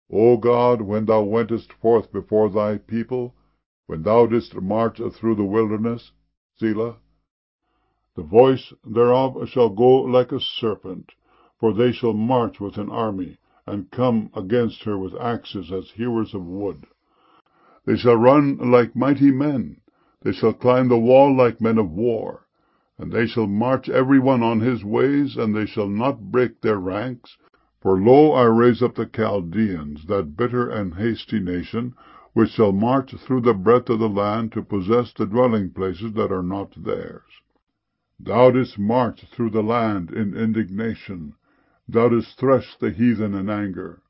O God, when thou wentest forth before thy people, when thou didst march through the wilderness, Selah, the voice thereof shall go like a serpent, for they shall march with an army, and come against her with axes as hewers of wood. They shall run like mighty men, they shall climb the wall like men of war, and they shall march every one on his ways, and they shall not break their ranks. For lo, I raise up the Chaldeans, that bitter and hasty nation, which shall march through the breadth of the land to possess the dwelling places that are not theirs. Thou didst march through the land in indignation. Thou didst thresh the heathen in anger.